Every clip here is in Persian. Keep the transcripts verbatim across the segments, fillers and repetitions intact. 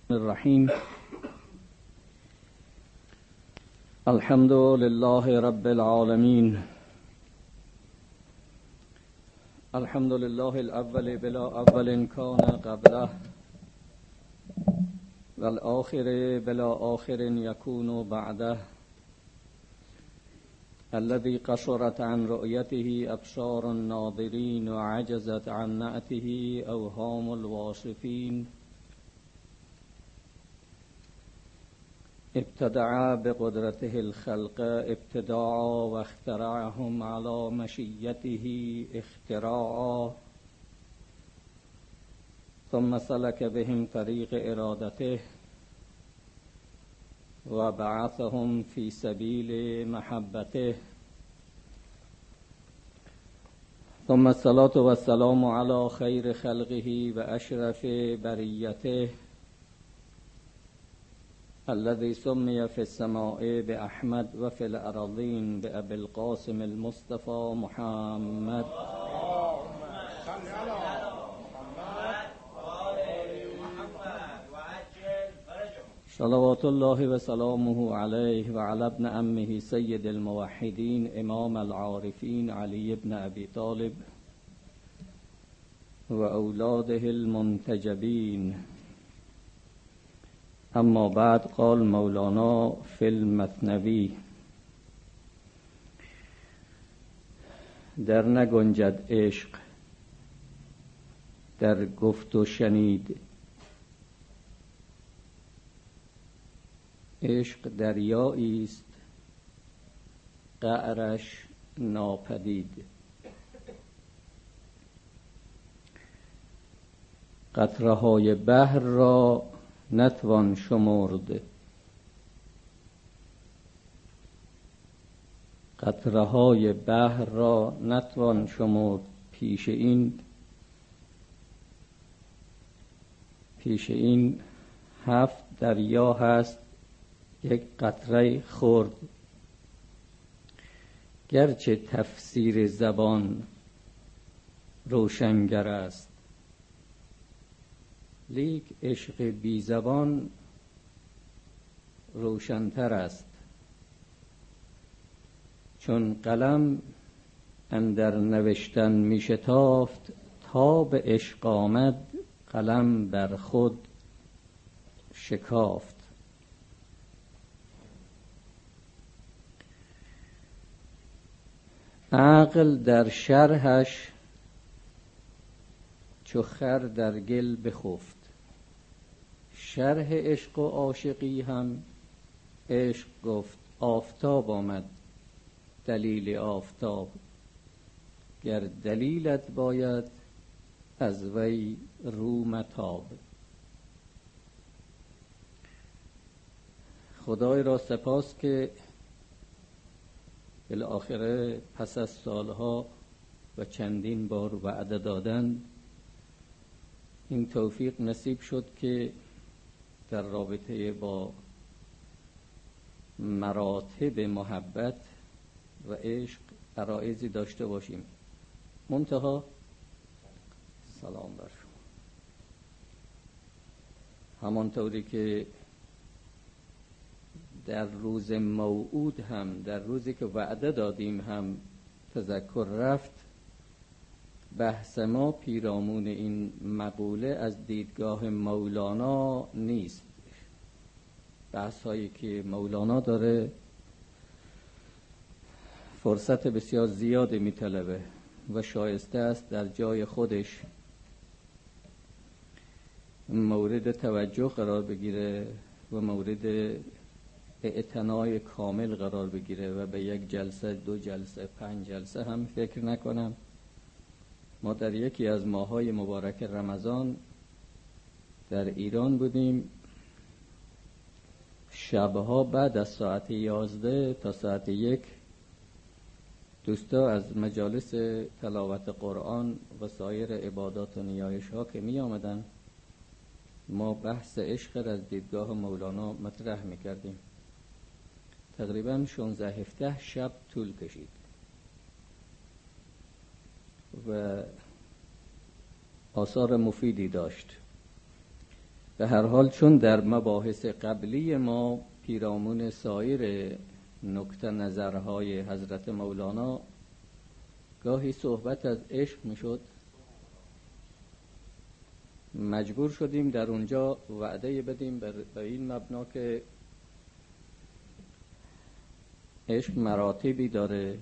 الرحیم. الحمد لله رب العالمین. الحمد لله الاول بلا اول کان قبله والآخر بلا آخر یکون بعده، الذي قصرت عن رؤيته أبصار الناظرين وعجزت عن نعته أوهام الواصفين. ابتدع بقدرته الخلق ابتداعا واخترعهم على مشيته اختراعا، ثم سلك بهم طريق إرادته وبعثهم في سبيل محبته. ثم الصلاة والسلام على خير خلقه وأشرف بريته، الذي سمي في السماء بأحمد وفي الأراضين بأبي القاسم المصطفى محمد. صلوات الله وسلامه عليه وعلى ابن عمه سيد الموحدين إمام العارفين علي بن أبي طالب وأولاده المنتجبين. اما بعد، قال مولانا في المثنوی: در نگنجد عشق در گفت و شنید، عشق دریایی است قعرش ناپدید. قطره های بحر را نتوان شمرد، قطره های بحر را نتوان شمرد. پیش این پیش این هفت دریا هست یک قطره خرد. گرچه تفسیر زبان روشنگر است، لیک عشق بی زبان روشنتر است. چون قلم اندر نوشتن می شتافت، تا به عشق آمد قلم بر خود شکافت. عقل در شرحش چو خر در گل بخفت. شرح عشق و عاشقی هم عشق گفت. آفتاب آمد دلیل آفتاب، گر دلیلت باید از وی رو متاب. خدای را سپاس که بالاخره پس از سالها و چندین بار وعده دادن، این توفیق نصیب شد که در رابطه با مراتب محبت و عشق عرایضی داشته باشیم. منتها سلام بر شما. همانطوری که در روز موعود هم، در روزی که وعده دادیم هم تذکر رفت، بحث ما پیرامون این مقوله از دیدگاه مولانا نیست. بحث هایی که مولانا داره فرصت بسیار زیاده میطلبه و شایسته است در جای خودش مورد توجه قرار بگیره و مورد اعتنای کامل قرار بگیره و به یک جلسه، دو جلسه، پنج جلسه هم فکر نکنم. ما در یکی از ماهای مبارک رمضان در ایران بودیم. شبها بعد از ساعت یازده تا ساعت یک دوستا از مجالس تلاوت قرآن و سایر عبادات و نیایش ها که می آمدن، ما بحث عشق از دیدگاه مولانا مطرح می کردیم. تقریبا شانزده هفده شب طول کشید و آثار مفیدی داشت. به هر حال چون در مباحث قبلی ما پیرامون سایر نکته نظرهای حضرت مولانا گاهی صحبت از عشق میشد، مجبور شدیم در اونجا وعده بدیم بر این مبنا که عشق مراتبی داره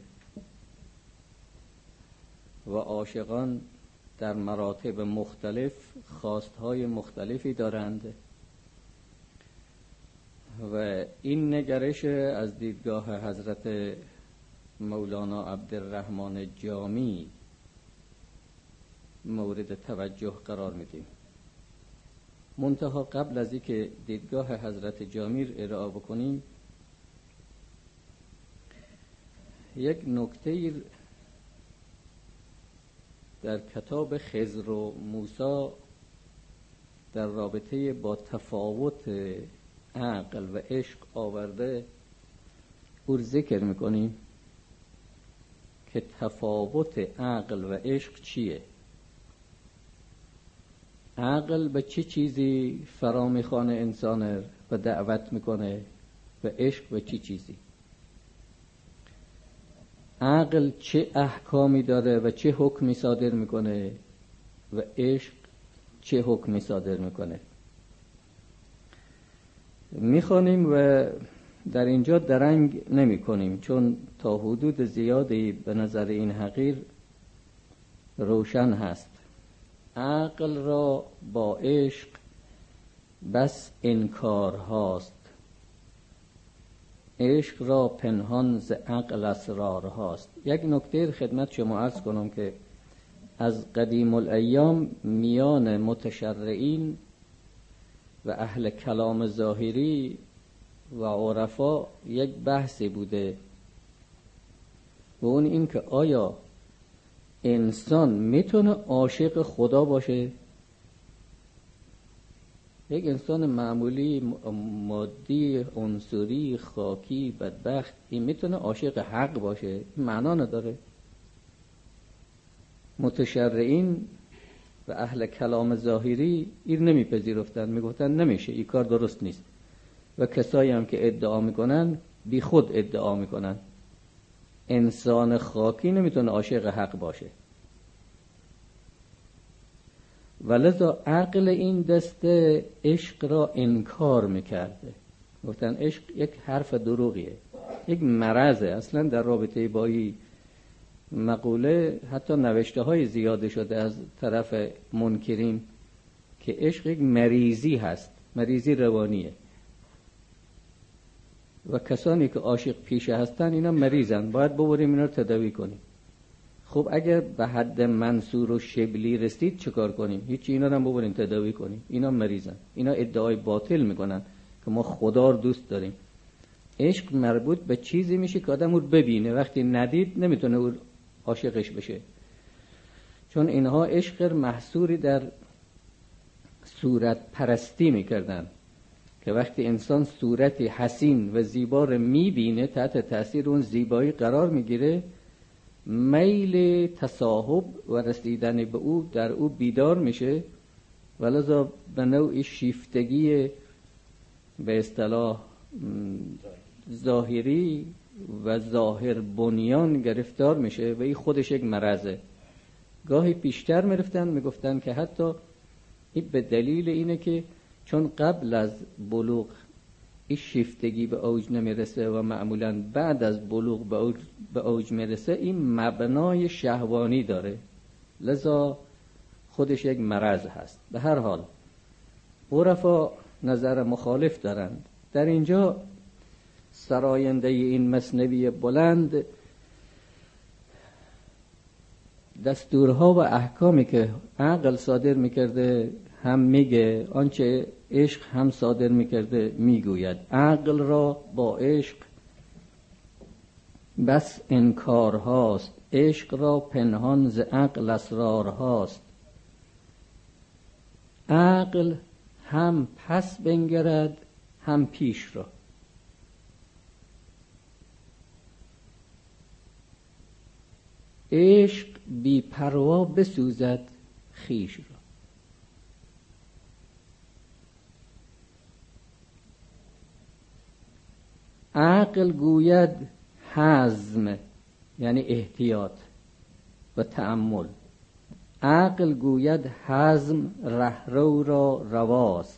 و عاشقان در مراتب مختلف خواستهای مختلفی دارند و این نگرش از دیدگاه حضرت مولانا عبدالرحمن جامی مورد توجه قرار میدیم. منتها قبل از اینکه دیدگاه حضرت جامی ارائه بکنیم یک نکته در کتاب خضر و موسی در رابطه با تفاوت عقل و عشق آورده او ذکر میکنیم که تفاوت عقل و عشق چیه؟ عقل به چه چی چیزی فرا میخوانه انسان و دعوت میکنه و عشق به چه چی چیزی؟ عقل چه احکامی داره و چه حکمی صادر میکنه و عشق چه حکمی صادر میکنه؟ میخوانیم و در اینجا درنگ نمی کنیم چون تا حدود زیادی به نظر این حقیر روشن هست. عقل را با عشق بس انکار هاست، عشق را پنهان ز عقل اسرار هاست. یک نکته خدمت شما عرض کنم که از قدیم الایام میان متشرعین و اهل کلام ظاهری و عرفا یک بحثی بوده و اون این که آیا انسان میتونه عاشق خدا باشه؟ یک انسان معمولی مادی عنصری خاکی بدبخت این میتونه عاشق حق باشه؟ این معنا نداره. متشرعین و اهل کلام ظاهری این نمیپذیرفتن، میگفتن نمیشه، این کار درست نیست و کسایی هم که ادعا میکنن بی خود ادعا میکنن انسان خاکی نمیتونه عاشق حق باشه. ولذا عقل این دسته عشق را انکار میکرده، گفتن عشق یک حرف دروغیه، یک مرضه. اصلا در رابطه با این مقوله حتی نوشته های زیاده شده از طرف منکرین که عشق یک مریضی هست، مریضی روانیه و کسانی که عاشق پیشه هستن اینا مریضن، باید ببریم اینا رو تداوی کنیم. خب اگر به حد منصور و شبلی رسید چیکار کنیم؟ هیچ، اینا رو هم ببریم تداوی کنیم، اینا مریضن، اینا ادعای باطل میکنن که ما خدا رو دوست داریم. عشق مربوط به چیزی میشه که آدم رو ببینه، وقتی ندید نمیتونه او عاشقش بشه، چون اینها عشق محصوری در صورت پرستی میکردن که وقتی انسان صورتی حسین و زیبا رو میبینه تحت تاثیر اون زیبایی قرار میگیره، میل تصاحب و رسیدن به او در او بیدار میشه و لذا به نوعی شیفتگی به اصطلاح ظاهری و ظاهر بنیان گرفتار میشه و این خودش یک مرضه. گاهی پیشتر میرفتن میگفتن که حتی این به دلیل اینه که چون قبل از بلوغ این شیفتگی به اوج نمیرسه و معمولاً بعد از بلوغ به اوج, به اوج میرسه، این مبنای شهوانی داره، لذا خودش یک مرض هست. به هر حال عرفا نظر مخالف دارند. در اینجا سراینده این مثنوی بلند دستورها و احکامی که عقل صادر میکرده هم میگه، آنچه عشق هم صادر میکرده میگوید. عقل را با عشق بس انکار هاست، عشق را پنهان ز عقل اسرار هاست. عقل هم پس بنگرد هم پیش را، عشق بی پروا بسوزد خیش را. عقل گوید حزم یعنی احتیاط و تأمل. عقل گوید حزم رهرو را رواست.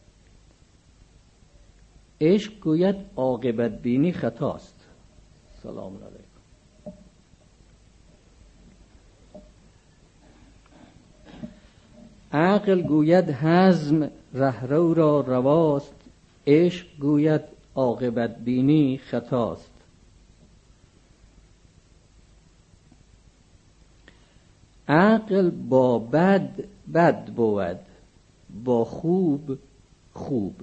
عشق گوید عاقبت بینی خطاست. سلام علیکم. عقل گوید حزم رهرو را رواست. عشق گوید عاقبت بینی خطاست. عقل با بد بد بود، با خوب خوب.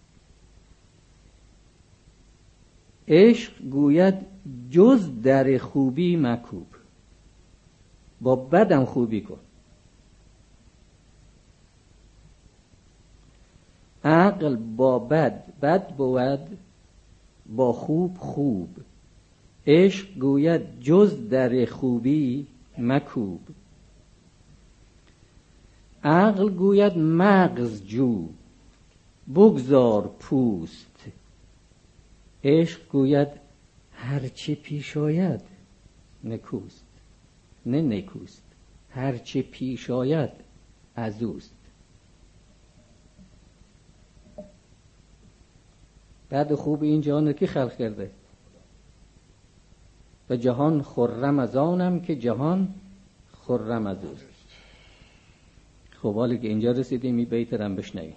عشق گوید جز در خوبی مکوب. با بدم خوبی کن. عقل با بد بد بود، با خوب خوب. عشق گوید جز در خوبی مکوب. عقل گوید مغز جو، بگذار پوست. عشق گوید هرچه پیش آید نکوست. نه نکوست، هرچه پیش آید از اوست. بعد خوب این جهان رو کی خلق کرده؟ و جهان خرم از آنم که جهان خرم از اوست. خب حالا که اینجا رسیدیم این بیت رو هم بشنویم.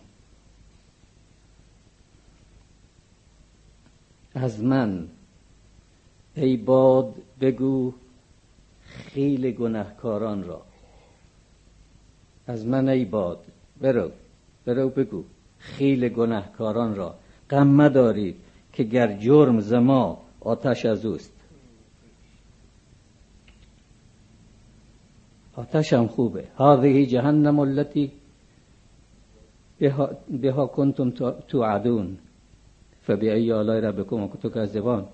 از من ای باد بگو خیل گناهکاران را. از من ای باد برو برو بگو خیل گناهکاران را. غم مدارید که گر جرم ز ما آتش از اوست. آتش هم خوبه. هذه جهنم التي بها, بها کنتم توعدون فبأي آلاء ربكما تكذبان.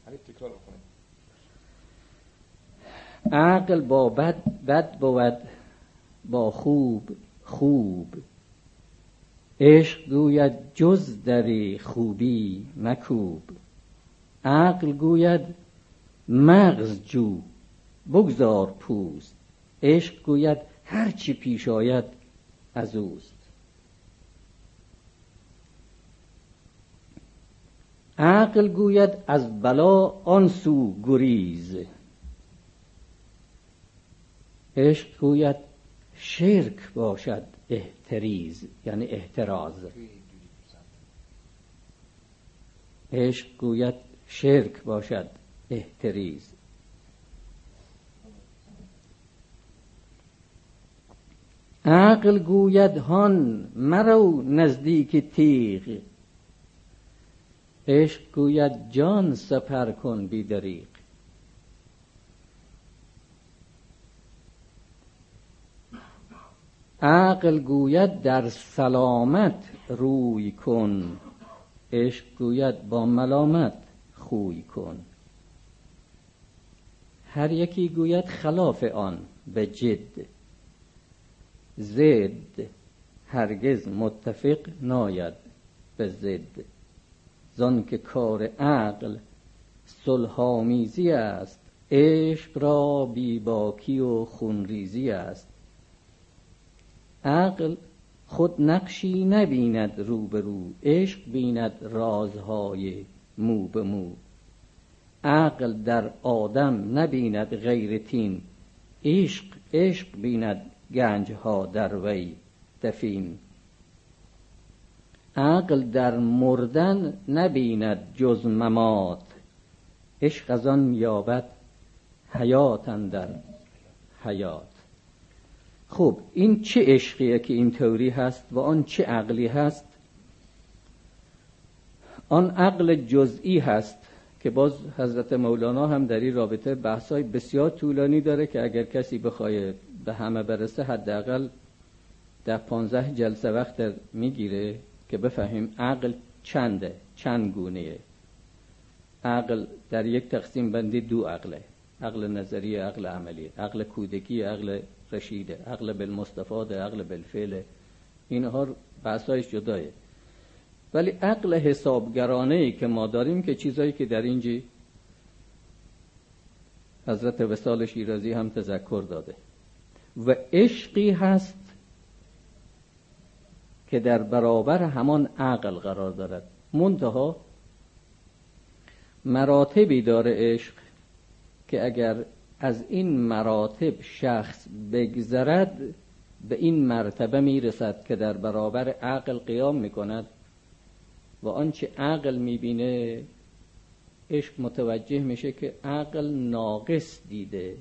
عقل با بد بد بود، با خوب خوب. عشق گوید جز در خوبی مکوب. عقل گوید مغز جو، بگذار پوست. عشق گوید هر چی پیش آید از اوست. عقل گوید از بلا آن سو گریز. عشق گوید شرک باشد احتریز یعنی احتراز. عشق گوید شرک باشد احتریز. عقل گوید هان مرو نزدیک تیغ. عشق گوید جان سپر کن بی دریغ. عقل گوید در سلامت روی کن. عشق گوید با ملامت خوی کن. هر یکی گوید خلاف آن به جد. زد هرگز متفق ناید به زد. زان که کار عقل صلح آمیزی است. عشق را بی باکی و خونریزی است. عقل خود نقشی نبیند رو به رو. عشق بیند رازهای مو به مو. عقل در آدم نبیند غیر تین. عشق عشق بیند گنجها در وی دفین. عقل در مردن نبیند جز ممات. عشق از آن یابد حیات اندر حیات. خب این چه عشقیه که این طوری هست و آن چه عقلی هست؟ آن عقل جزئی هست که باز حضرت مولانا هم در این رابطه بحثای بسیار طولانی داره که اگر کسی بخواه به همه برسه حداقل در پانزده جلسه وقت میگیره که بفهمیم عقل چنده، چند گونهه. عقل در یک تقسیم بندی دو عقله: عقل نظری، عقل عملی، عقل کودکی، عقل رشیده، عقل بالمستفاد، عقل بالفعل. اینها بحثایش جدایه. ولی عقل حسابگرانه‌ای که ما داریم که چیزایی که در اینجی حضرت وصال شیرازی هم تذکر داده و عشقی هست که در برابر همان عقل قرار دارد. منتها مراتبی داره عشق که اگر از این مراتب شخص بگذرد به این مرتبه میرسد که در برابر عقل قیام میکند و آنچه عقل میبینه عشق متوجه میشه که عقل ناقص دیده،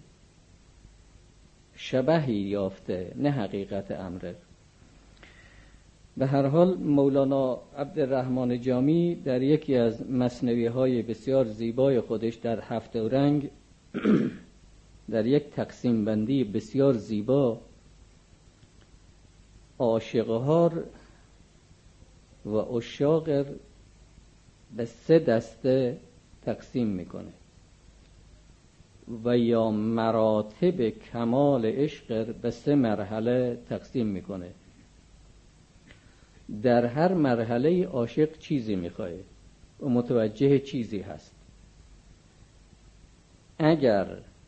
شبهی یافته، نه حقیقت امره. به هر حال مولانا عبدالرحمن جامی در یکی از مثنوی‌های بسیار زیبای خودش در هفت رنگ در یک تقسیم بندی بسیار زیبا عاشق‌ها و عشاق به سه دسته تقسیم میکنه و یا مراتب کمال عشق به سه مرحله تقسیم میکنه. در هر مرحله عاشق چیزی میخواه و متوجه چیزی هست. اگر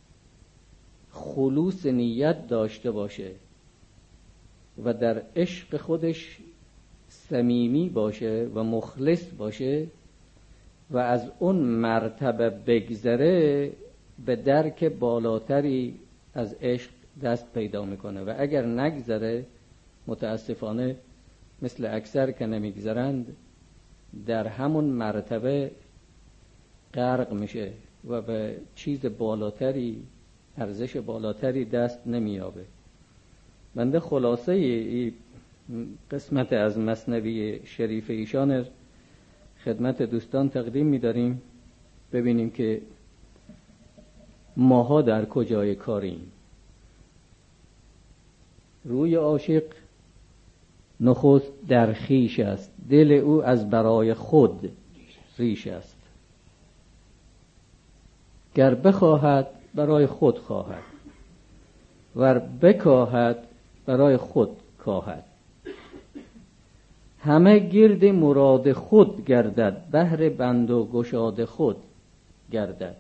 خلوص نیت داشته باشه و در عشق خودش صمیمی باشه و مخلص باشه و از اون مرتبه بگذره به درک بالاتری از عشق دست پیدا میکنه و اگر نگذره متاسفانه مثل اکثر که نمیگذرند در همون مرتبه غرق میشه و به چیز بالاتری، ارزش بالاتری دست نمیابه. بنده خلاصه ای قسمت از مثنوی شریف ایشان خدمت دوستان تقدیم می‌داریم ببینیم که ماها در کجای کاریم. روی عاشق نخست در خویش است، دل او از برای خود ریش است. گر بخواهد برای خود خواهد ور بکاهد برای خود کاهد. همه گرد مراد خود گردد، بهر بند و گشاد خود گردد.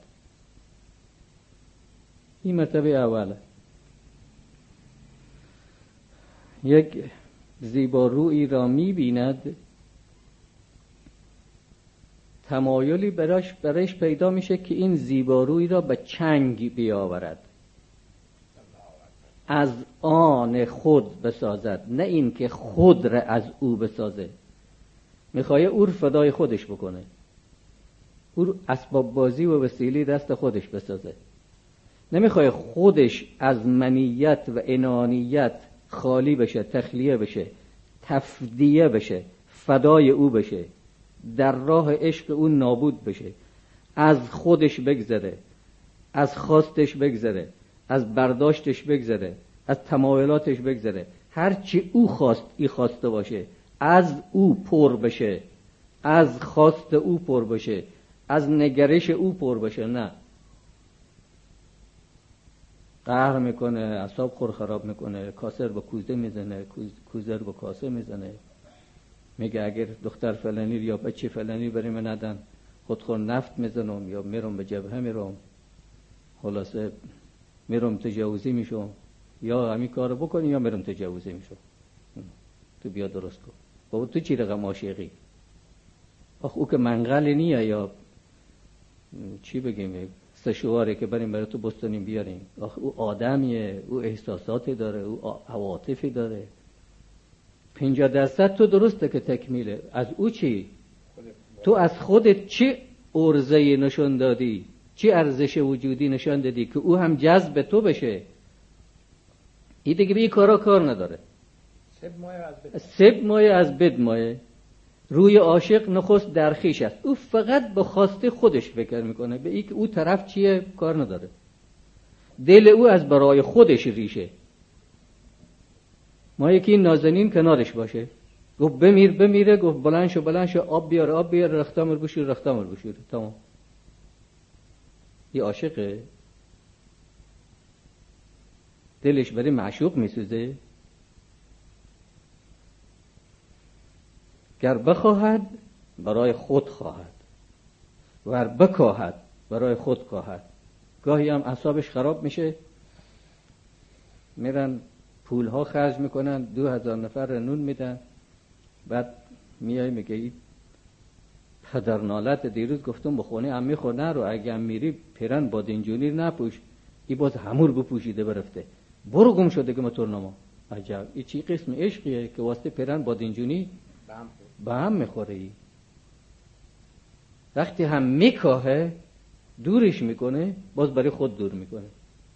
این مرتبه اوله. یک زیبارویی را می‌بیند، تمایلی برایش برایش پیدا میشه که این زیبارویی را به چنگ بیاورد، از آن خود بسازد، نه این که خود را از او بسازه. میخواه او فدای خودش بکنه، او اسباب بازی و وسیله دست خودش بسازه. نمیخواه خودش از منیت و انانیت خالی بشه، تخلیه بشه، تفدیه بشه، فدای او بشه، در راه عشق او نابود بشه، از خودش بگذره، از خواستش بگذره، از برداشتش بگذره، از تمایلاتش بگذره. هرچی او خواست ای خواسته باشه، از او پر بشه، از خواست او پر بشه، از نگرش او پر بشه. نه، قهر میکنه، اعصاب خور خراب میکنه، کاسر با کوزه میزنه، کوزر با کاسه میزنه. میگه اگر دختر فلانی یا بچه فلانی بریم ندن خودخور نفت میزنم یا میرم به جبهه میرم، خلاصه میرم تجاوزی میشم، یا همین کارو بکنی یا میرم تجاوزی میشم. تو بیا درست کن. بابا تو چی رقم عاشقی؟ آخ او که منقل نیه یا چی بگیم سشواره که بریم برای تو بستانیم بیاریم. آخ او آدمیه، او احساساتی داره، او عواطفی داره. پنجاه درصد تو درسته که تکمیله، از او چی؟ تو از خودت چی ارزه نشون دادی؟ چی ارزش وجودی نشان دادی که او هم جذب تو بشه؟ این دیگه به این کارا کار نداره. سب مایه از بد مایه. روی عاشق نخست در خویش است، او فقط به خواسته خودش فکر میکنه، به این که او طرف چیه کار نداره. دل او از برای خودش ریشه. ما یکی نازنین کنارش باشه، گفت بمیر بمیره، گفت بلند شو بلند شو، آب بیار آب بیار، رختامر بشور رختامر بشور، تمام. این عاشقه؟ دلش برای معشوق میسوزه؟ گر بخواهد برای خود خواهد، ور بکاهد برای خود خواهد. گاهی هم اعصابش خراب میشه، میرن پولها خرج میکنن، دو هزار نفر نون میدن، بعد میای میگه ای پدر نالت دیروز گفتم بخونه هم میخور نرو، اگه هم میری پیرن بادینجونی نپوش، ای باز همور بپوشیده برفته، برو گم شده که موتور نما. عجب، ای چی قسم عشقیه که واسه پیرن بادینجونی به هم میخوره. ای وقتی هم میکاهه دورش میکنه، باز برای خود دور میکنه.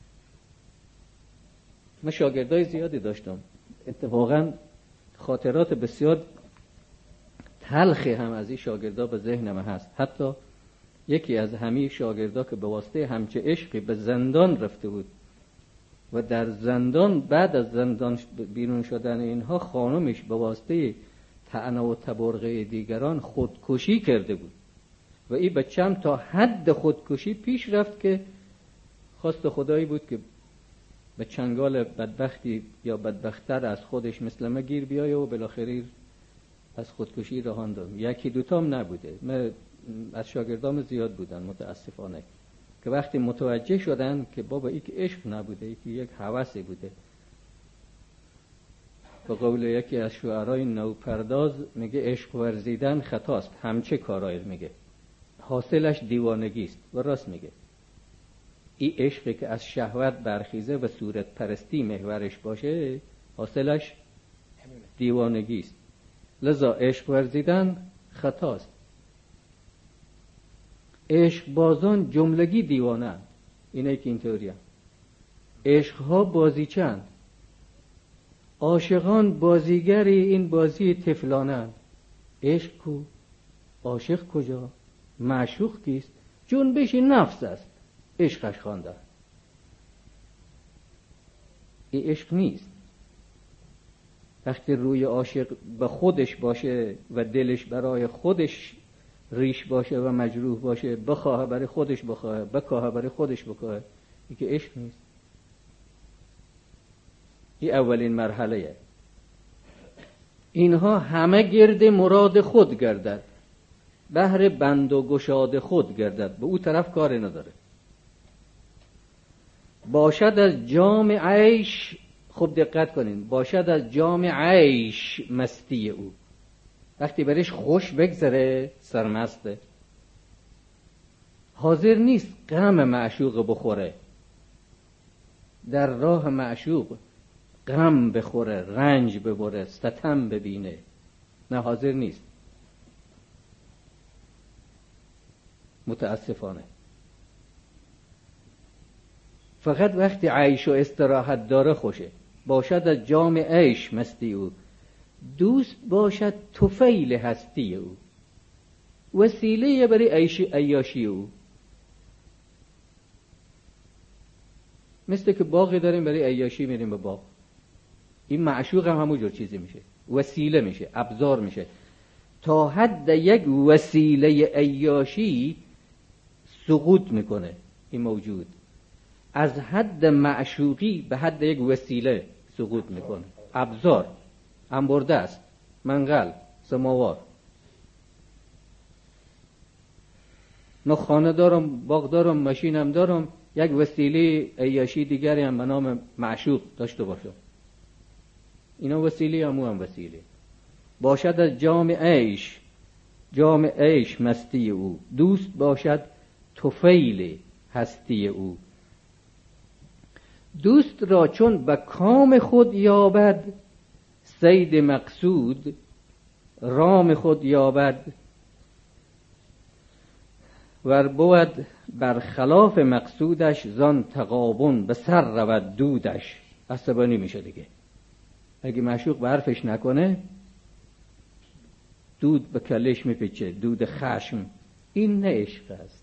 من شاگردای زیادی داشتم، اتفاقا خاطرات بسیار تلخی هم از این شاگردا به ذهنم هست. حتی یکی از همین شاگردا که به واسطه همچه عشقی به زندان رفته بود و در زندان بعد از زندان بیرون شدن اینها خانمش به واسطه طعنه و تبرقه دیگران خودکشی کرده بود و این به چند تا حد خودکشی پیش رفت که خواست خدایی بود که به چنگال بدبختی یا بدبختر از خودش مثل ما گیر بیایه و بالاخره از خودکشی رهاندم. یکی دوتام نبوده، من از شاگردام زیاد بودن متاسفانه که وقتی متوجه شدن که بابا این که عشق نبوده، این که یک هوسی بوده. به قول یکی از شعرای نوپرداز میگه عشق ورزیدن خطاست، همچه کارایی میگه حاصلش دیوانگی است. و راست میگه، این عشقی که از شهوت برخیزه و صورت پرستی محورش باشه حاصلش دیوانگی است. لذا عشق ورزیدن خطاست. عشق بازان جملگی دیوانه، اینه که اینطوریه. عشق ها بازی چند، عاشقان بازیگری این بازی طفلانه. عشق کو، عاشق کجا، معشوق کیست؟ جنبش نفس است عشقش خوانده. این عشق نیست. وقتی روی عاشق به خودش باشه و دلش برای خودش ریش باشه و مجروح باشه، بخواه برای خودش بخواه، بکاه برای خودش بکاه، این که عشق نیست. این اولین مرحله. اینها همه گرد مراد خود گردد، بهر بند و گشاد خود گردد، به او طرف کار نداره. باشد از جام عیش، خوب دقت کنین، باشد از جام عیش مستی او. وقتی برش خوش بگذره سرمسته، حاضر نیست غم معشوق بخوره، در راه معشوق غم بخوره، رنج ببره، ستم ببینه، نه حاضر نیست. متاسفانه فقط وقتی عیش و استراحت داره خوشه. باشد از جام عیش مستی او، دوست باشد طفیل هستی او، وسیله برای عیش عیاشی او. مثل که باغی داریم برای عیاشی میریم به باغ، این معشوق هم همون جور چیزی میشه، وسیله میشه، ابزار میشه. تا حد یک وسیله عیاشی سقوط میکنه این موجود، از حد معشوقی به حد یک وسیله سقوط میکنه. ابزار، انبرده است، منقل، سماوار. من خانه دارم، باغ دارم، ماشینم دارم، یک وسیله عیاشی دیگری هم به نام معشوق داشته باشم، اینا وسیله هم هم وسیله. باشد از جام عیش، جام عیش مستی او، دوست باشد طفیل هستی او. دوست را چون به کام خود یابد، صید مقصود رام خود یابد. ور بود بر خلاف مقصودش، زان تغابن به سر رود دودش. عصبانی میشه دیگه. اگه معشوق به حرفش نکنه دود به کلش میپیچه، دود خشم. این نه عشق است،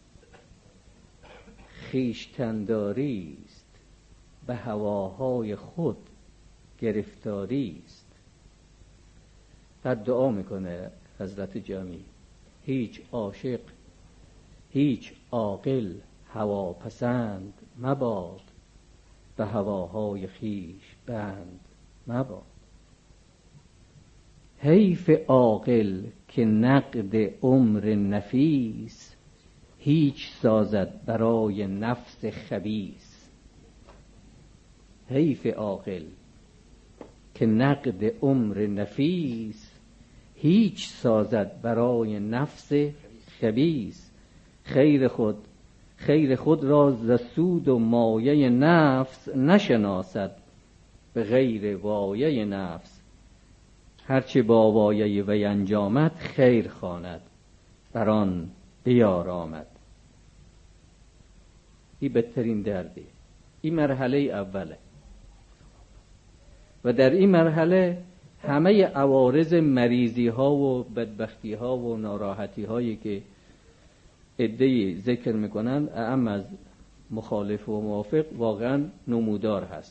خویشتنداری است، به هواهای خود گرفتاری است. بعد دعا میکنه حضرت جامی، هیچ عاشق هیچ عاقل هوا پسند مباد، به هواهای خویش بند مباد. حیف عاقل که نقد عمر نفیس، هیچ سازد برای نفس خبیث. حیف عاقل که نقد عمر نفیس، هیچ سازد برای نفس خبیث. خیر خود خیر خود را ز سود و مایه نفس، نشناسد به غیر وایه نفس. هرچه با وایه وی انجامد، خیر خواند بر آن بیارامد. این بدترین درده. این مرحله اوله و در این مرحله همه عوارض مریضی ها و بدبختی ها و ناراحتی هایی که عده‌ای ذکر میکنن، اعم از مخالف و موافق، واقعا نمودار هست.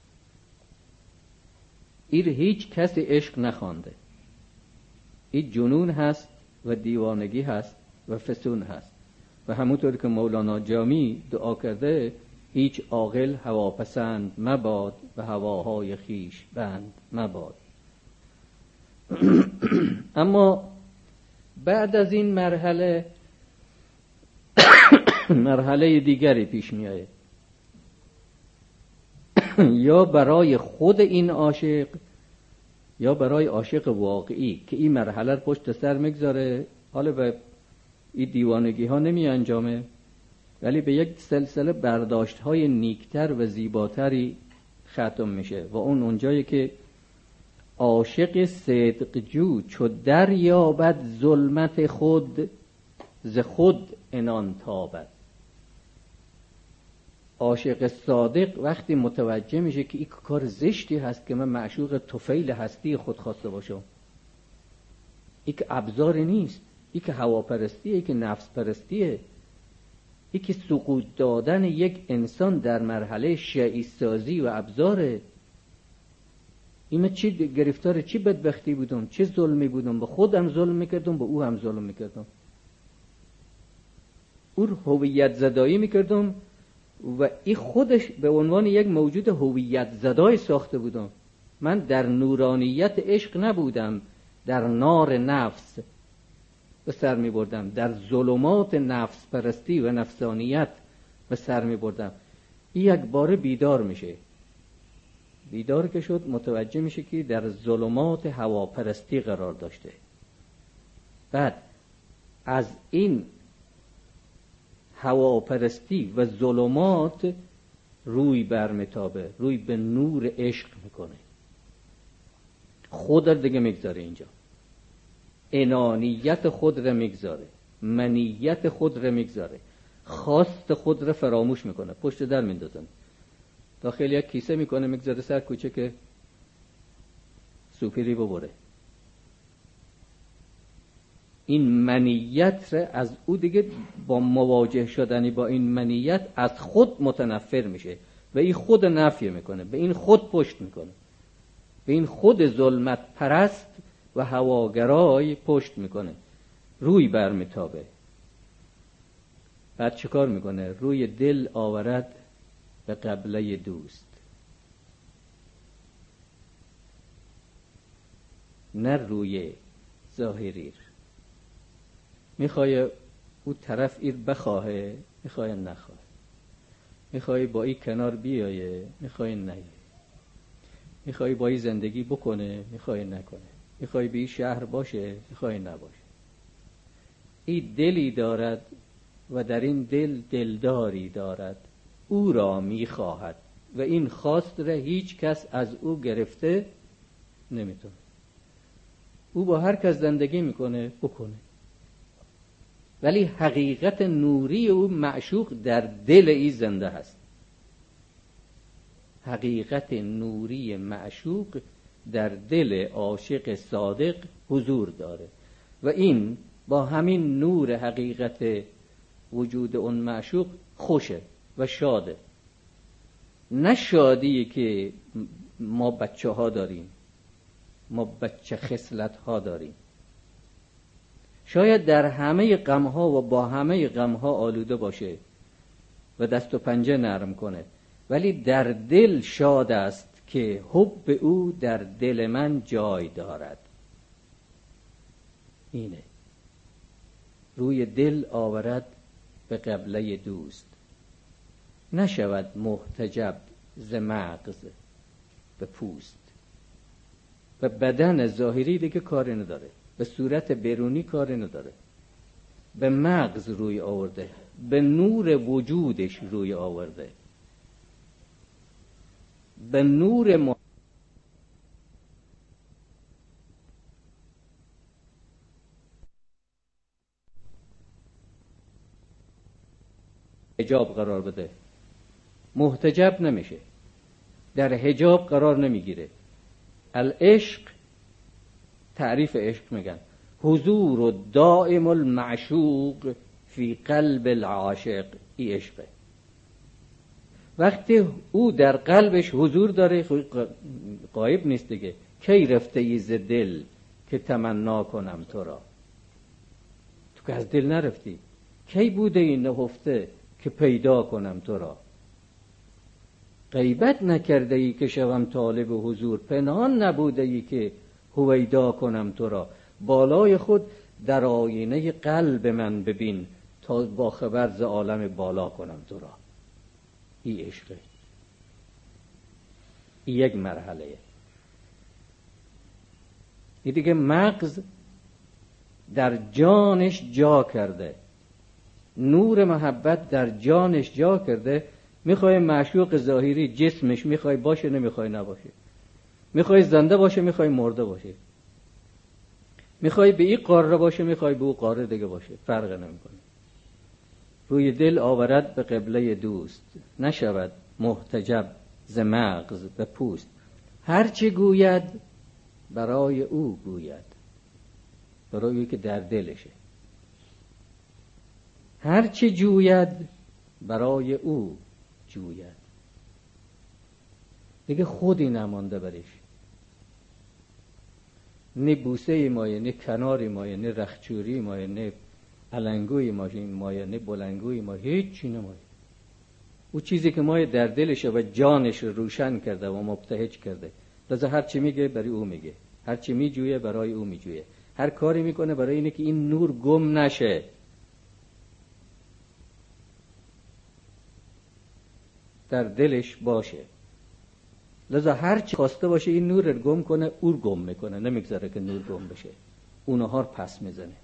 این هیچ کسی عشق نخوانده. این جنون هست و دیوانگی هست و فسون هست. و همونطور که مولانا جامی دعا کرده، هیچ عاقل هواپسند مباد و هواهای خیش بند مباد. اما بعد از این مرحله مرحله دیگری پیش می آید. یا برای خود این عاشق یا برای عاشق واقعی که این مرحله رو پشت سر میگذاره، حالا به این دیوانگی ها نمی انجامه، ولی به یک سلسله برداشت های نیکتر و زیباتری ختم میشه. و اون اونجایی که عاشق صدق جو چو در یابد ظلمت خود، ز خود عنان تابد. عاشق صادق وقتی متوجه میشه که این کار زشتی هست که من معشوق طفیل هستی خود خواسته باشم، این که ابزاری نیست، این که هواپرستیه، این که نفس پرستیه، این که سقوط دادن یک انسان در مرحله شیعی سازی و ابزاره. این چی گرفتار چی بدبختی بودم، چه ظلمی بودم، به خودم ظلم میکردم، به او هم ظلم میکردم، او هویت زدایی میکردم و این خودش به عنوان یک موجود هویت زدای ساخته بودم. من در نورانیت عشق نبودم، در نار نفس به سر می بردم، در ظلمات نفس پرستی و نفسانیت به سر می بردم. این یک بار بیدار میشه. بیدار که شد متوجه میشه که در ظلمات هواپرستی قرار داشته. بعد از این هواپرستی و ظلمات روی برمیتابه، روی به نور عشق میکنه. خود را دیگه میگذاره اینجا، انانیت خود را میگذاره، منیت خود را میگذاره، خواست خود را فراموش میکنه، پشت در میندازن، داخل یک کیسه میکنه میگذاره سر کوچه که سوپیری ببره. این منیت را از او دیگه با مواجه شدنی با این منیت از خود متنفر میشه و این خود نفی میکنه، به این خود پشت میکنه، به این خود ظلمت پرست و هواگرای پشت میکنه، روی برمیتابه. بعد چیکار میکنه؟ روی دل آورد به قبله دوست، نه روی ظاهری. میخوای او طرف ایر بخواهه، میخوای نخواه، میخوای با ای کنار بیایه، میخوای نیایه، میخوای با ای زندگی بکنه، میخوای نکنه، میخوای به ای شهر باشه، میخوای نباشه. ای دلی دارد و در این دل دلداری دارد، او را میخواهد و این خواست را هیچ کس از او گرفته نمیتونه. او با هر کس زندگی میکنه بکنه، ولی حقیقت نوری او معشوق در دل ای زنده هست. حقیقت نوری معشوق در دل عاشق صادق حضور داره و این با همین نور حقیقت وجود اون معشوق خوشه و شاده. نه شادی که ما بچه ها داریم، ما بچه خصلت ها داریم. شاید در همه غم ها و با همه غم ها آلوده باشه و دست و پنجه نرم کنه، ولی در دل شاد است که حب او در دل من جای دارد. اینه. روی دل آورد به قبله دوست، نشود محتجب ز مغز به پوست. به بدن ظاهری دیگه کاری نداره، به صورت بیرونی کاری نداره، به مغز روی آورده، به نور وجودش روی آورده، به نور م... حجاب قرار بده، محتجب نمیشه، در حجاب قرار نمیگیره. العشق، تعریف عشق میگن حضور و دائم المعشوق فی قلب العاشق. این عشقه. وقتی او در قلبش حضور داره غایب نیست دیگه. کی رفته ای ز دل که تمنا کنم تو را؟ تو که از دل نرفتی. کی بوده این نهفته که پیدا کنم تو را؟ غیبت نکرده ای که شوم طالب حضور، پنهان نبوده ای که هویدا کنم تو را. بالای خود در آینه قلب من ببین، تا با خبر ز عالم بالا کنم تو را. این عشقه. این یک مرحله. این دیگه مغز در جانش جا کرده، نور محبت در جانش جا کرده. میخوای معشوق ظاهری جسمش میخوای باشه، نمیخوای نباشه، میخوای زنده باشه، میخوای مرده باشه، میخوای به این قاره باشه، میخوای به اون قاره دیگه باشه، فرق نمیکنه. روی دل آورد به قبله دوست، نشود محتجب ز مغز به پوست. هرچی گوید برای او گوید، برای او که در دلشه. هرچی جوید برای او جوید، دیگه خودی نمانده برش. نه بوسه مایه، نه کناری مایه، نه رخچوری مایه، نه علنگوی مایه، نه بلنگوی مایه، هیچ چی نمایه. او چیزی که مایه در دلشه و جانش روشن کرده و مبتهج کرده. لذا هر چی میگه برای او میگه، هر چی میجویه برای او میجویه، هر کاری میکنه برای اینه که این نور گم نشه. در دلش باشه. لذا هر چی خواسته باشه این نور رو گم کنه، او گم میکنه، نمیگذاره که نور گم بشه، اونها رو پس میزنه.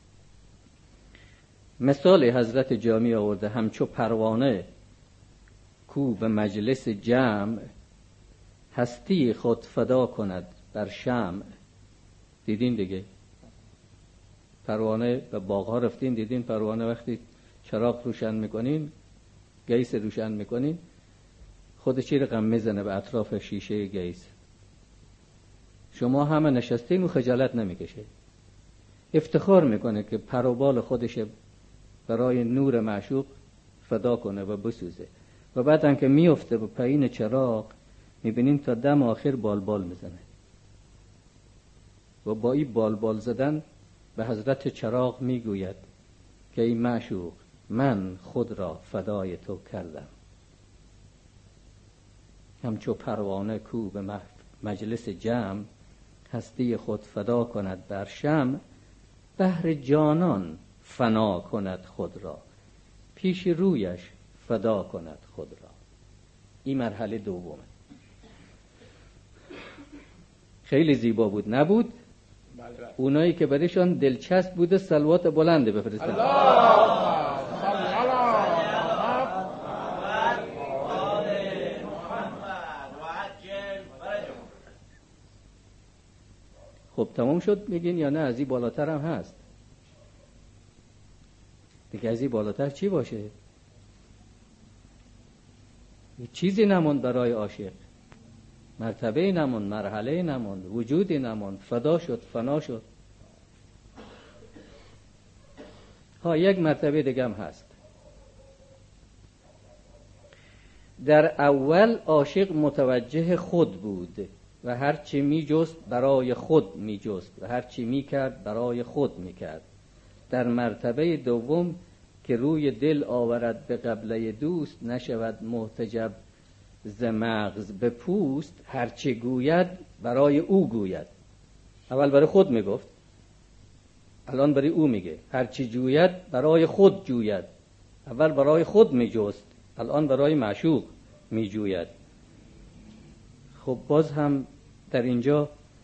مثال حضرت جامی آورده همچو پروانه کو به مجلس جمع، هستی خود فدا کند بر شمع. دیدین دیگه پروانه به باغ ها رفتین، دیدین پروانه وقتی چراغ روشن میکنین، گیس روشن میکنین، خود چی رقم میزنه به اطراف شیشه گیس. شما همه نشستین و خجالت نمیکشه، افتخار میکنه که پروبال خودش برای نور معشوق فدا کنه و بسوزه. و بعدن که میفته به پایین چراغ میبینین تا دم آخر بال بال میزنه و با این بال بال زدن به حضرت چراغ میگوید که ای معشوق، من خود را فدای تو کردم. همچو پروانه کو به مجلس جمع، هستی خود فدا کند بر شمع. بهر جانان فنا کند خود را، پیش رویش فدا کند خود را. این مرحله دومه. خیلی زیبا بود نبود؟ اونایی که برایشان دلچسب بوده صلوات بلند بفرستن. خب تمام شد میگین یا نه؟ از این بالاتر هم هست دیگه. از این بالاتر چی باشه؟ چیزی نموند برای عاشق، مرتبه نموند، مرحله نموند، وجودی نموند، فدا شد، فنا شد. ها یک مرتبه دیگه هم هست. در اول عاشق متوجه خود بود و هر چی می جست برای خود می جست و هر چی می کرد برای خود می کرد. در مرتبه دوم که روی دل آورد به قبله دوست، نشود محتجب ز مغز به پوست. هر چی گوید برای او گوید. اول برای خود می گفت، الان برای او میگه هر چی جوید برای خود جوید. اول برای خود میجوست، الان برای معشوق میجوید. خب باز هم در اینجا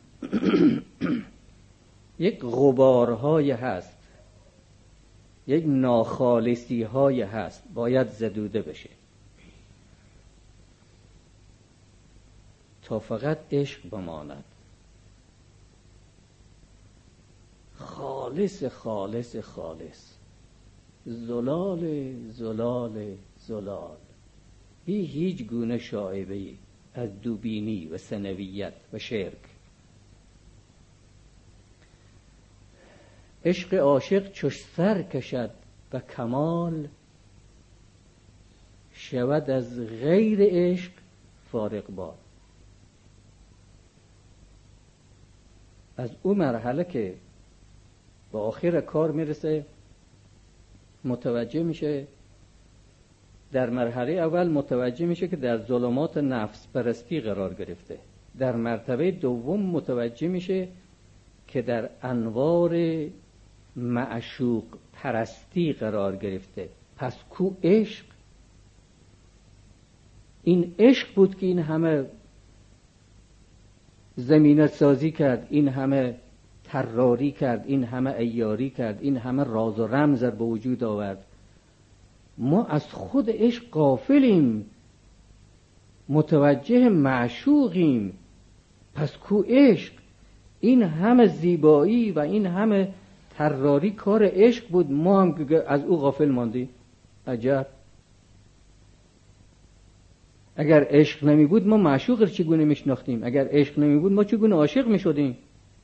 یک غبارهای هست، یک ناخالصی های هست، باید زدوده بشه تا فقط عشق بماند. خالص خالص خالص، زلال زلال زلال، بی هیچ گونه شایبه‌ای از دوبینی و سنویت و شرک. عشق عاشق چوش سر کشد و کمال، شود از غیر عشق فارغ بال. از اون مرحله که به آخر کار میرسه متوجه میشه، در مرحله اول متوجه میشه که در ظلمات نفس پرستی قرار گرفته، در مرتبه دوم متوجه میشه که در انوار معشوق پرستی قرار گرفته. پس کو عشق؟ این عشق بود که این همه زمینه سازی کرد، این همه طراری کرد، این همه عیاری کرد، این همه راز و رمز به وجود آورد. ما از خود عشق غافلیم، متوجه معشوقیم. پس کو عشق؟ این همه زیبایی و این همه طراری کار عشق بود، ما هم از او غافل ماندیم. عجب. اگر عشق نمی بود ما معشوق را چگونه میشناختیم؟ اگر عشق نمی بود ما چگونه عاشق میشدیم؟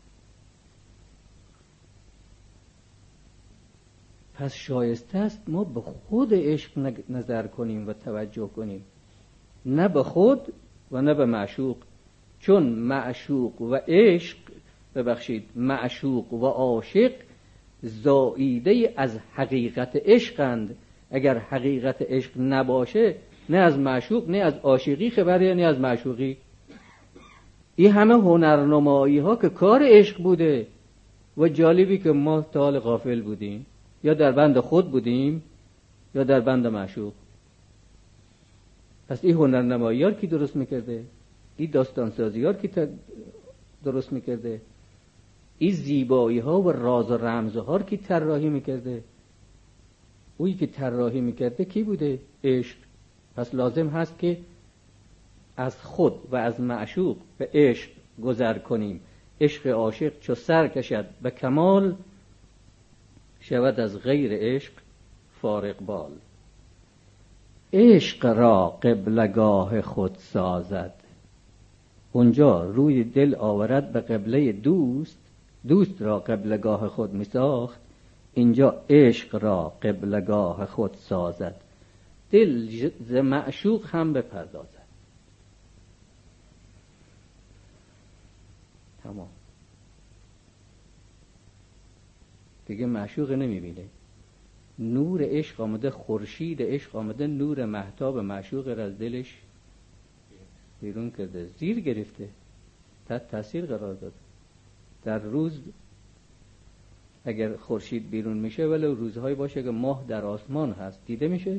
پس شایسته است ما به خود عشق نظر کنیم و توجه کنیم، نه به خود و نه به معشوق. چون معشوق و عشق، ببخشید معشوق و عاشق زائیده از حقیقت عشقند. اگر حقیقت عشق نباشه نه از معشوق نه از عاشقی خبره، نه از معشوقی. این همه هنرنمایی ها که کار عشق بوده و جالبی که ما تا حال غافل بودیم، یا در بند خود بودیم یا در بند معشوق. پس این هنرنمایی ها کی درست میکرده؟ این داستانسازی ها کی درست میکرده؟ این زیبایی ها و راز و رمز ها کی طراحی میکرده؟ اویی که طراحی میکرده کی بوده؟ عشق. پس لازم هست که از خود و از معشوق به عشق گذر کنیم. عشق عاشق چو سر کشد به کمال، شود از غیر عشق فارغ بال. عشق را قبلگاه خود سازد. اونجا روی دل آورد به قبله دوست، دوست را قبلگاه خود می ساخت. اینجا عشق را قبلگاه خود سازد، دل ز معشوق هم بپردازد. تمام دیگه معشوق نمیبینه. نور عشق آمده، خورشید عشق آمده، نور مهتاب معشوق را از دلش بیرون کرده، زیر گرفته، تحت تاثیر قرار داد. در روز اگر خورشید بیرون میشه ولی روزهایی باشه که ماه در آسمان هست دیده میشه.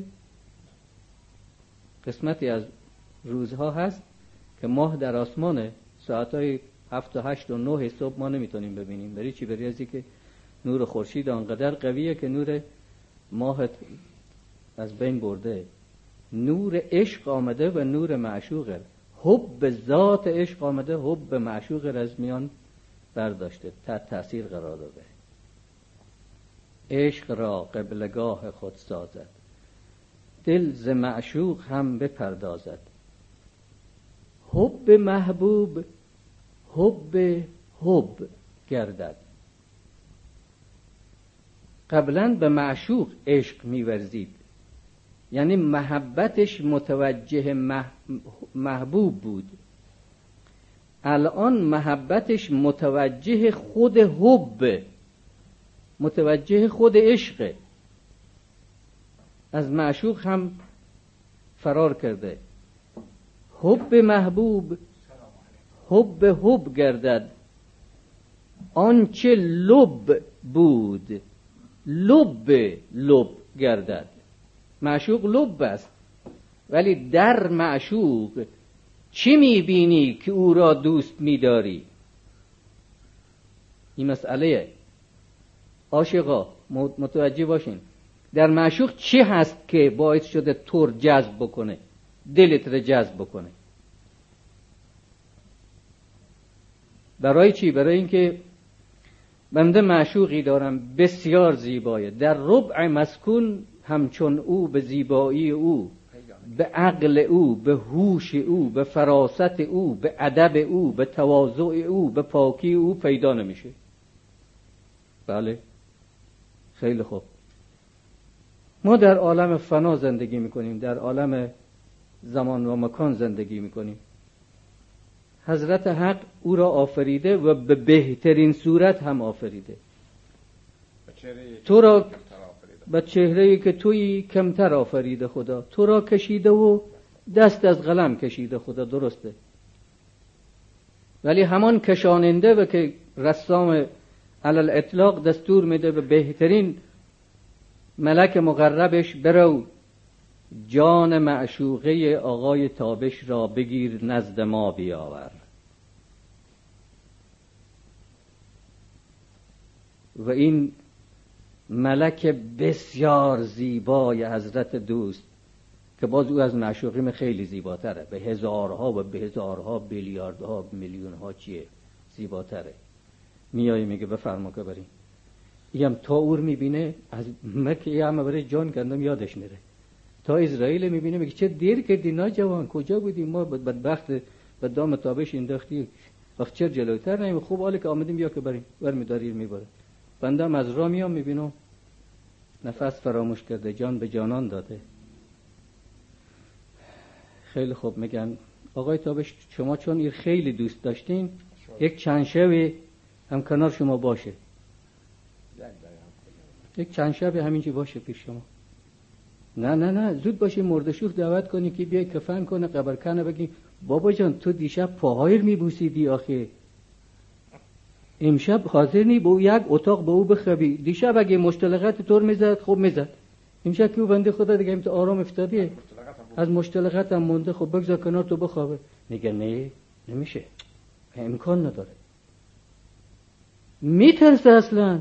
قسمتی از روزها هست که ماه در آسمانه، ساعتهای هفت و هشت و نه صبح ما نمیتونیم ببینیم. برای چی؟ برای ازی که نور خورشید آنقدر قویه که نور ماه از بین برده. نور عشق آمده و نور معشوق، حب ذات عشق آمده، حب معشوق از میان برداشته، تحت تاثیر قرار داده. عشق را قبلگاه خود سازد، دل ز معشوق هم بپردازد. حب محبوب حب حب گردد. قبلا به معشوق عشق می‌ورزید، یعنی محبتش متوجه محبوب بود. الان محبتش متوجه خود حب، متوجه خود عشق. از معشوق هم فرار کرده. حب محبوب حب حب گردد. آنچه لب بود لب لب گردد. معشوق لب است، ولی در معشوق چی میبینی که او را دوست میداری؟ این مسئله عاشقا متوجه باشین. در معشوق چی هست که باعث شده تو رو جذب بکنه، دلت رو جذب بکنه؟ برای چی؟ برای اینکه بنده معشوقی دارم بسیار زیبایه، در ربع مسکون همچون او، به زیبایی او، به عقل او، به هوش او، به فراست او، به ادب او، به تواضع او، به پاکی او پیدا نمیشه. بله، خیلی خوب. ما در عالم فنا زندگی میکنیم، در عالم زمان و مکان زندگی میکنیم. حضرت حق او را آفریده و به بهترین صورت هم آفریده. تو را به چهره‌ای که تویی کمتر آفریده خدا. تو را کشیده و دست از قلم کشیده خدا، درسته، ولی همان کشاننده و که رسام علل اطلاق دستور میده به بهترین ملک مقربش برو جان معشوقه آقای تابش را بگیر نزد ما بیاور. و این ملک بسیار زیبای حضرت دوست که باز او از معشوقیم خیلی زیباتره، به هزارها و به هزارها بیلیاردها میلیونها چیه زیباتره. میایی میگه بفرما که بریم. یم تا اور میبینه از مکه یه همه برای جان گندم یادش میره، تا اسرائیل میبینه میگه چه دیر کردی ناجوان، کجا بودیم ما، بدبخت به دام تابش انداختی، وقت چرا جلوتر نیم، خوب حالی که آمدیم بیا که بریم. برمی داریر میبره. بندم از راه میام میبینم نفس فراموش کرده، جان به جانان داده. خیلی خوب. میگن آقای تابش شما چون این خیلی دوست داشتین یک چند شبه هم کنار شما باشه، یک چند شب همینجی باشه پیش شما. نه نه نه زود باشه مردشوخ دعوت کنی که بیای کفن کنه قبر کنه، بگی بابا جان تو دیشب پاهایر میبوسیدی آخه، امشب حاضر نی با یک اتاق با او بخوابی. دیشب اگه مشتلقت طور میزد خب میزد، امشب که او بنده خدا دیگه امت آرام افتادیه، از مشتلقت هم مونده، خب بگذار کنار تو بخوابه. میگه نه نمیشه، امکان نداره، میترسه اصلا.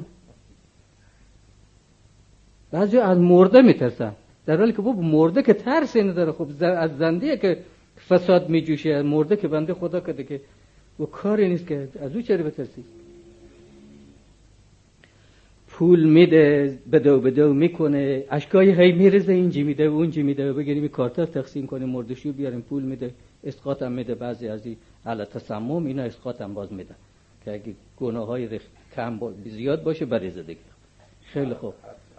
بعضی از مرده میترسن، در حالی که بابا مرده که ترسی نداره. خب از زنده که فساد میجوشه، از مرده که بنده خدا کده که و کاری نیست که از او چرا بترسی. پول میده بدو بدو میکنه، اشکای هی میرزه، اینجی میده و اونجی میده و بگیریم کارتا تقسیم کنیم، مردشو بیاریم پول میده، اسقاط هم میده. بعضی از این علا تسمم اینا اسقاط هم باز میده که اگه گناه های کم زیاد باشه بریزه دیگه. خیلی خوب.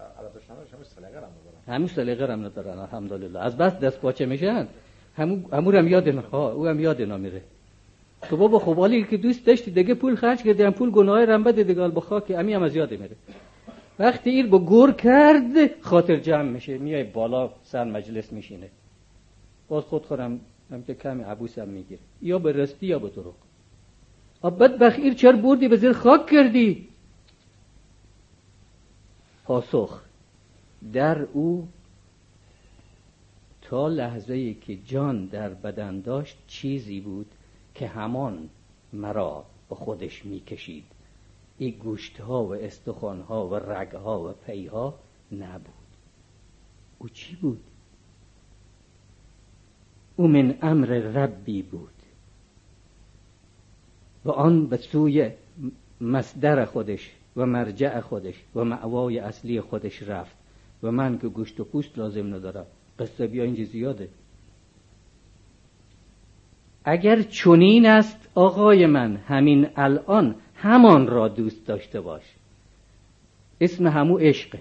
همون سلیقه هم ندارن الحمدلله، از بس دست پاچه میشن همون همون هم یاد نها، او هم یاد نمیره. تو بابا خب حالی که دوست داشتی دیگه پول خرج کردی، هم پول گناه رم بده دیگه با خاک امی هم از یاد میره. وقتی این با گور کرد خاطر جمع میشه، میای بالا سر مجلس میشینه، باز خود خورم هم که کمی عبوس هم میگیره، یا به راستی یا به دروغ. اب بدبخت ایر چرا بردی به زیر خاک کردی؟ پاسخ در او تا لحظه ای که جان در بدن داشت چیزی بود که همان مرا به خودش میکشید. این گوشتها و استخوانها و رگها و پیها نبود. او چی بود؟ او من امر ربی بود و آن به سوی مصدر خودش و مرجع خودش و مأوای اصلی خودش رفت و من که گوشت و پوست لازم ندارم. قصه بیا اینجا زیاده. اگر چنین است آقای من همین الان همان را دوست داشته باش. اسم همو عشقه.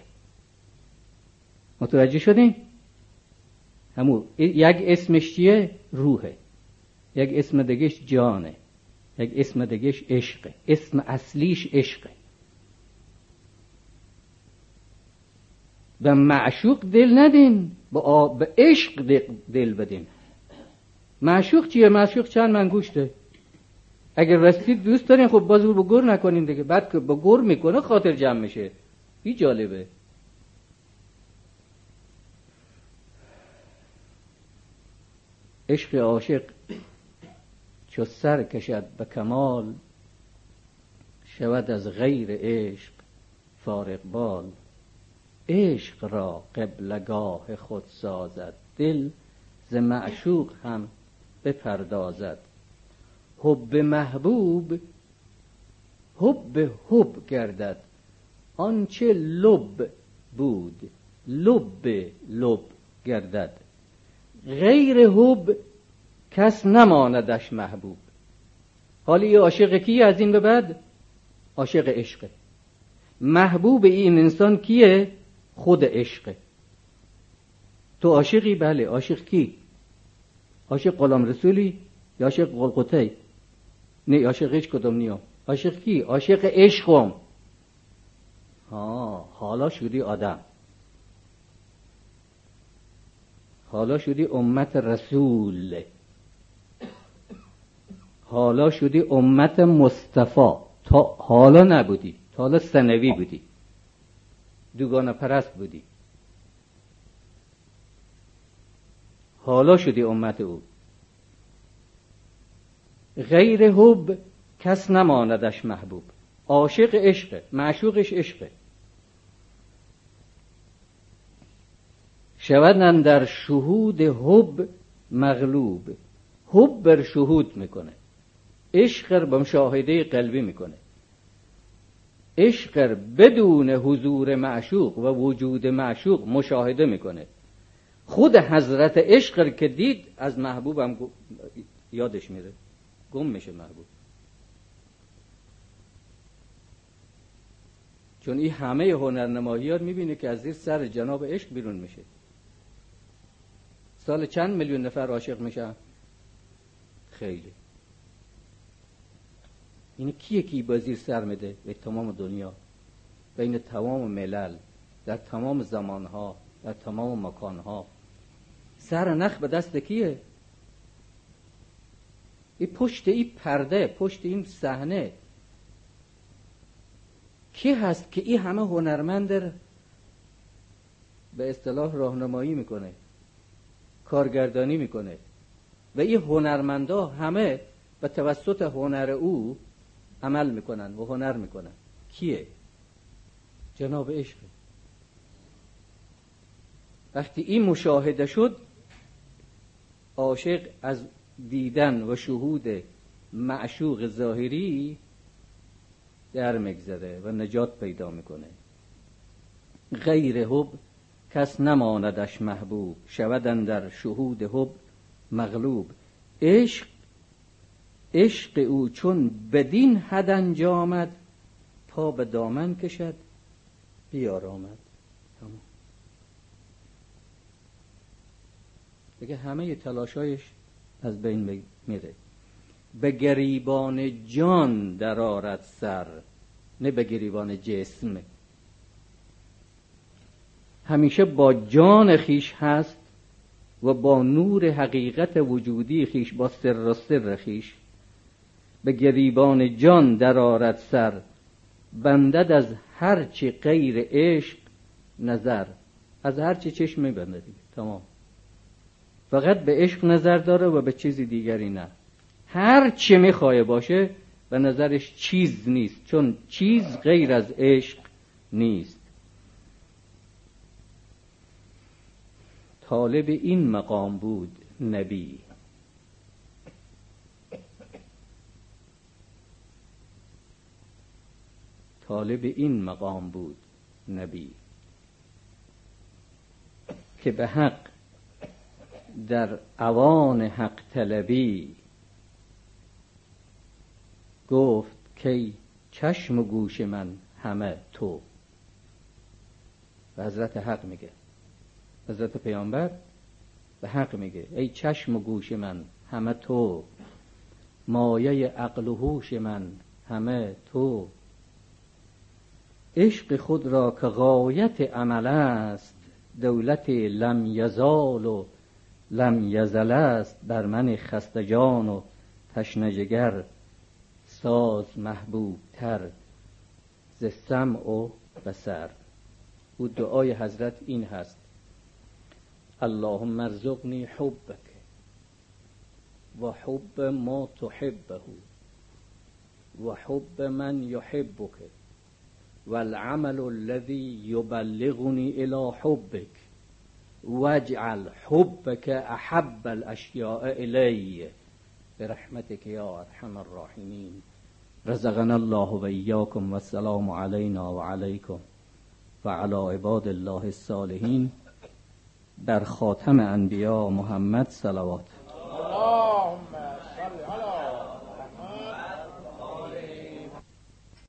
متوجه شدین؟ همو یک اسمش چیه؟ روحه. یک اسم دیگهش جانه. یک اسم دیگهش عشقه. اسم اصلیش عشقه. به معشوق دل ندین، به عشق دل بدین. معشوق چیه؟ معشوق چند منگوشته. اگر رسید دوست دارین خب باز او با گر نکنین دیگه. بعد که با گر میکنه خاطر جمع میشه. این جالبه. عشق عاشق چو سر کشد به کمال، شود از غیر عشق فارغ بال. عشق را قبلگاه خود سازد، دل ز معشوق هم بپردازد. حب محبوب حب حب گردد، آنچه لب بود لب لب گردد. غیر حب کس نماندش محبوب. حالی عاشق کیه از این به بعد؟ عاشق عشقه. محبوب این انسان کیه؟ خود عشقه. تو عاشقی؟ بله. عاشق کی؟ عاشق غلام رسولی یا عاشق قلقطی؟ نه، عاشق هیچ کدوم نیم. عاشق کی؟ عاشق عشقم. ها، حالا شدی آدم، حالا شدی امت رسول، حالا شدی امت مصطفی. تا حالا نبودی، تا حالا ثانوی بودی، دوگانه پرست بودی. حالا شدی امت او. غیر حب کس نماندش محبوب. عاشق عشقه، معشوقش عشقه. شودن در شهود حب مغلوب. حب بر شهود میکنه، عشق به مشاهده قلبی میکنه. عشق بدون حضور معشوق و وجود معشوق مشاهده میکنه. خود حضرت عشق که دید از محبوبم یادش میره، گم میشه محبوب. چون این همه هنرنماییات میبینه که از زیر سر جناب عشق بیرون میشه. سال چند میلیون نفر عاشق میشن؟ خیلی. این کیه کی با زیر سر میده به تمام دنیا، بین تمام ملل، در تمام زمانها، در تمام مکانها؟ سر نخ به دست کیه؟ این پشت این پرده، پشت این صحنه کی هست که این همه هنرمند به اصطلاح راهنمایی میکنه، کارگردانی میکنه و این هنرمندا همه به توسط هنر او عمل میکنن و هنر میکنن؟ کیه؟ جناب عشق. وقتی این مشاهده شد، عاشق از دیدن و شهود معشوق ظاهری در مگذره و نجات پیدا میکنه. غیر حب کس نماندش محبوب. شودن در شهود حب مغلوب. عشق عشق او چون بدین حد انجامد، پا به دامن کشد بیارامد. تمام دیگه، همه تلاشایش از بین میره. به گریبان جان در آرد سر، نه به گریبان جسم. همیشه با جان خیش هست و با نور حقیقت وجودی خیش، با سر و سر خیش. به گریبان جان در آرد سر، بندد از هرچی غیر عشق نظر. از هرچی چشم میبنده دیگه، تمام. فقط به عشق نظر داره و به چیزی دیگری نه. هر چی میخواه باشه به نظرش چیز نیست، چون چیز غیر از عشق نیست. طالب این مقام بود نبی، طالب این مقام بود نبی، که به حق در اوان حق طلبی گفت که چشم و گوش من همه تو. و حضرت حق میگه، حضرت پیامبر به حق میگه ای چشم و گوش من همه تو، مایه عقل و هوش من همه تو. عشق خود را که غایت عمل است، دولت لم یزال و لم یزل است. بر من خسته جان و تشنه جگر ساز محبوب تر ز سمع و بصر. او دعای حضرت این هست: اللهم ارزقنی حبک و حب ما تحبه و حب من یحبک والعمل الذي یبلغنی الی حبک واجعل حبک احب الاشیاء الی برحمتک یا ارحم الراحمین. رزقنا الله و ایاکم و السلام علینا و علیکم و علی عباد الله الصالحین. در خاتم انبیا محمد صلوات.